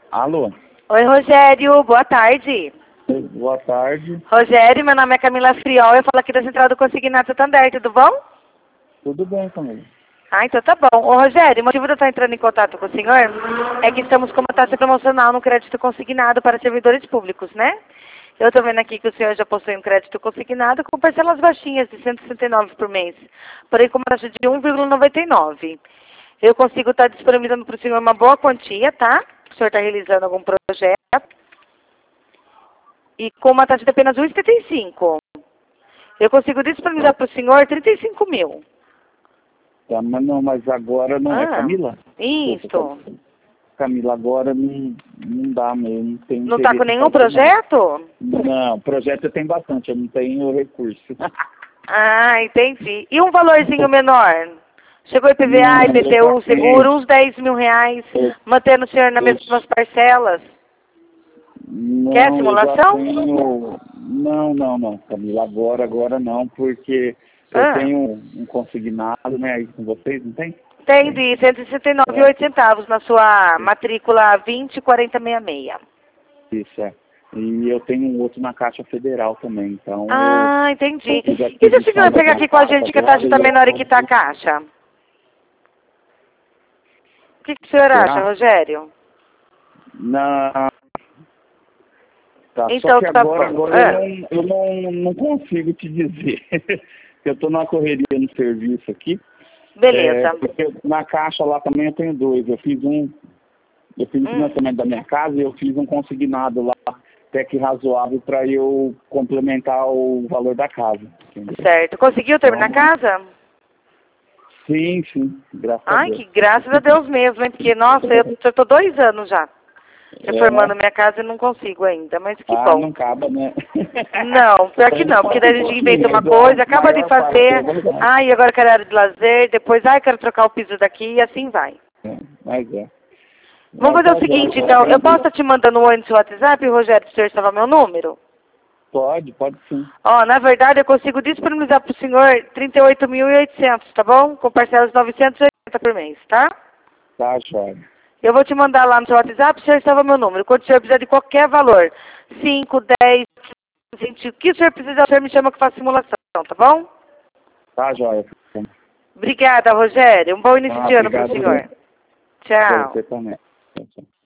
Alô? Oi, Rogério, boa tarde. Boa tarde. Rogério, meu nome é Camila Friol, eu falo aqui da Central do Consignado Santander, tudo bom? Tudo bem, Camila? Ah, então tá bom. Ô, Rogério, o motivo de eu estar entrando em contato com o senhor é que estamos com uma taxa promocional no crédito consignado para servidores públicos, né? Eu estou vendo aqui que o senhor já possui um crédito consignado com parcelas baixinhas de R$ 169 por mês, porém com uma taxa de 1,99. Eu consigo estar disponibilizando para o senhor uma boa quantia, tá? O senhor está realizando algum projeto. E com uma taxa de apenas 1,75. Eu consigo disponibilizar para o senhor 35 mil. Tá, mas não, mas agora não é Camila? Isso. Camila, agora não dá mesmo. Não tem Não está com interesse em nenhum fazer, projeto? não, projeto eu tenho bastante, eu não tenho recurso. Ah, entendi. E um valorzinho menor? Chegou IPVA, Não, eu IPTU, já tenho. seguro, uns 10 mil reais, Eu, mantendo o senhor nas mesmas parcelas. Quer não, eu já simulação? tenho. Não, Camila, agora não, porque eu Ah, tenho um consignado, né, aí com vocês, não tem? tem de R$ 169,08 na sua matrícula 204066. Isso, é. E eu tenho um outro na Caixa Federal também, então Ah, entendi. eu já E se tive o senhor pegar minha aqui com a carta gente que a agora taxa e está eu menor e posso. quitar a caixa? O que o senhor acha, Será? Rogério? Na... Tá, só Então que tá agora bom. eu não consigo te dizer. Eu estou na correria no serviço aqui. Beleza. Porque na Caixa lá também eu tenho dois. Eu fiz um financiamento da minha casa e eu fiz um consignado lá, até que razoável, para eu complementar o valor da casa. Entendeu? Certo. Conseguiu terminar a Então, casa? sim, graças a Ai, Deus. que graças a Deus mesmo, hein? Porque, nossa, eu tô 2 anos já reformando minha casa e não consigo ainda, mas que bom. Não acaba, né? Não, pior que não, porque daí a gente inventa uma coisa, acaba de fazer, ai, agora quero área de lazer, depois, ai, quero trocar o piso daqui e assim vai. Mas é. Vamos fazer o seguinte, então, eu posso estar te mandando um oi no seu WhatsApp, Rogério, para o senhor salvar meu número? Pode sim. Ó, na verdade, eu consigo disponibilizar para o senhor 38.800, tá bom? Com parcelas de 980 por mês, tá? Tá, joia. Eu vou te mandar lá no seu WhatsApp, o senhor salva meu número. Quando o senhor precisar de qualquer valor, 5, 10, 20, o que o senhor precisar, o senhor me chama que eu faço simulação, tá bom? Tá, joia. Obrigada, Rogério. Um bom início de ano para o Obrigado. senhor. Pra Tchau. você também. Tchau.